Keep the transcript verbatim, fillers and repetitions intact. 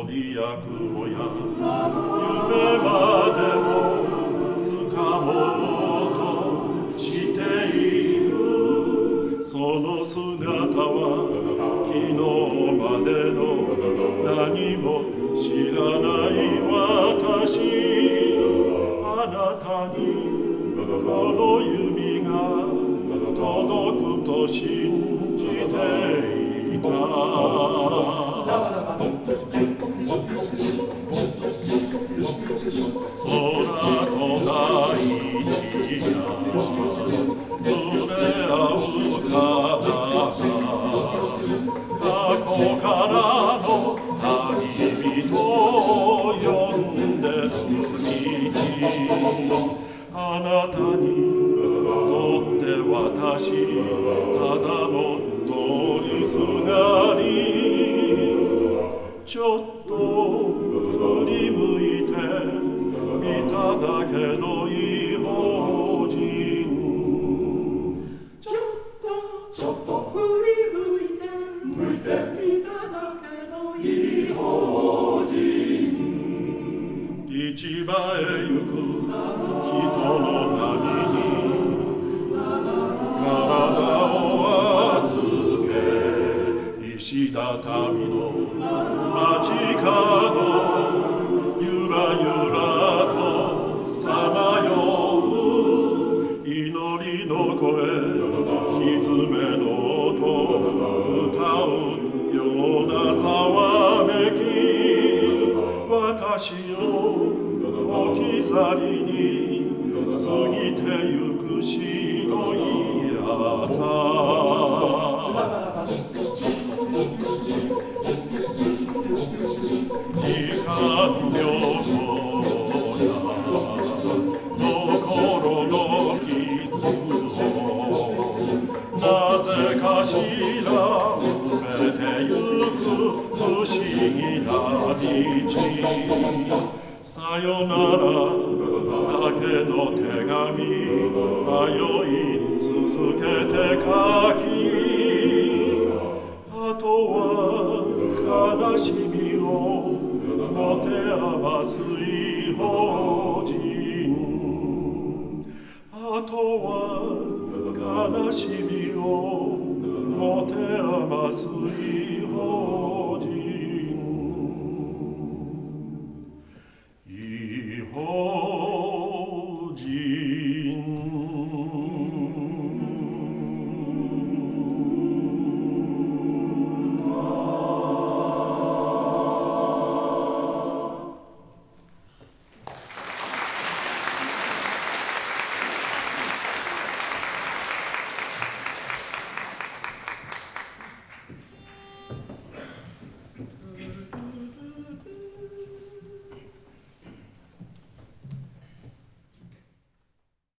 りや雲や夢までもつかもうとしている。その姿は昨日までの何も知らない私。あなたにこの指が届くと信じていた。空と大地が触れ合うかな。過去からの旅人を呼んでる道。あなたにとって私ただの通りすがり。ちょっと振り向いて見ただけの異邦人。ちょっとちょっと振り向いて向いて見ただけの異邦人。市場へ行く人の波に体を預け、石畳の街角ゆらゆらとさまよう。祈りの声ひずめの音歌うようなざわめき。私を置き去りに過ぎてゆく白い朝。時間旅行や心の傷をなぜかしら埋めてゆく不思議な道。さよならだけの手紙迷い続けて書き、あとは悲しみを持て余す異邦人。あとは悲しみを持て余す異邦人。